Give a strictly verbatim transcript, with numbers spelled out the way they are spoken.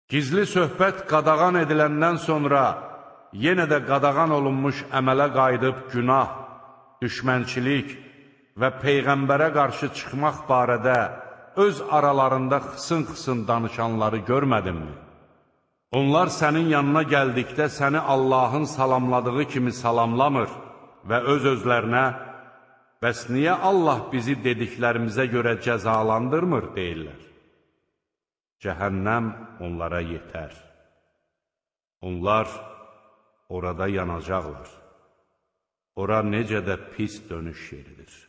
Gizli söhbət qadağan ediləndən sonra yenə də qadağan olunmuş əmələ qayıdıb günah, düşmənçilik və Peyğəmbərə qarşı çıxmaq barədə öz aralarında xısın-xısın danışanları görmədinmi? Onlar sənin yanına gəldikdə səni Allahın salamladığı kimi salamlamır və öz-özlərinə, bəs niyə Allah bizi dediklərimizə görə cəzalandırmır, deyirlər. Cəhənnəm onlara yetər. Onlar orada yanacaqlar. Ora necə də pis dönüş yeridir.